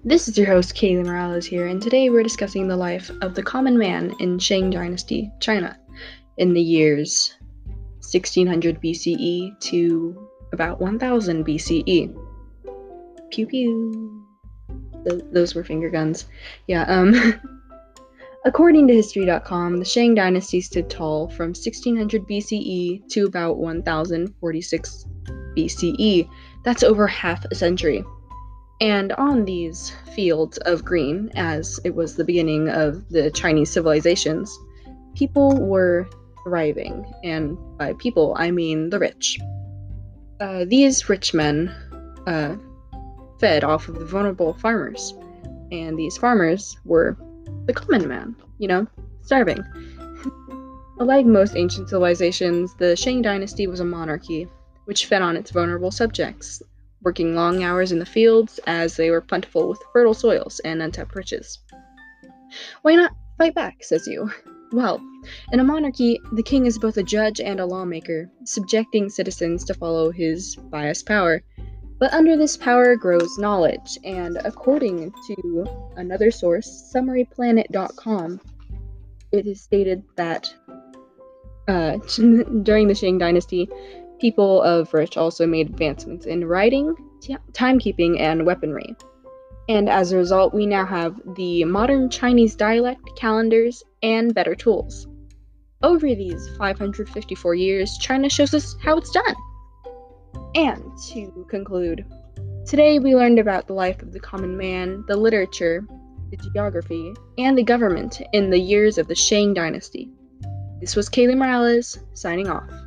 This is your host, Kaylee Morales here, and today we're discussing the life of the common man in Shang Dynasty, China, in the years 1600 BCE to about 1000 BCE. Pew pew. Those were finger guns. According to History.com, the Shang Dynasty stood tall from 1600 BCE to about 1046 BCE. That's over half a century. And on these fields of green, as it was the beginning of the Chinese civilizations, people were thriving. And by people, I mean the rich. These rich men fed off of the vulnerable farmers. And these farmers were the common man, starving. Like most ancient civilizations, the Shang Dynasty was a monarchy, which fed on its vulnerable subjects, working long hours in the fields as they were plentiful with fertile soils and untapped riches. Why not fight back, says you? Well, in a monarchy, the king is both a judge and a lawmaker, subjecting citizens to follow his biased power. But under this power grows knowledge, and according to another source, SummaryPlanet.com, it is stated that during the Shang Dynasty, people of rich also made advancements in writing, timekeeping, and weaponry. And as a result, we now have the modern Chinese dialect, calendars, and better tools. Over these 554 years, China shows us how it's done. And to conclude, today we learned about the life of the common man, the literature, the geography, and the government in the years of the Shang Dynasty. This was Kaylee Morales, signing off.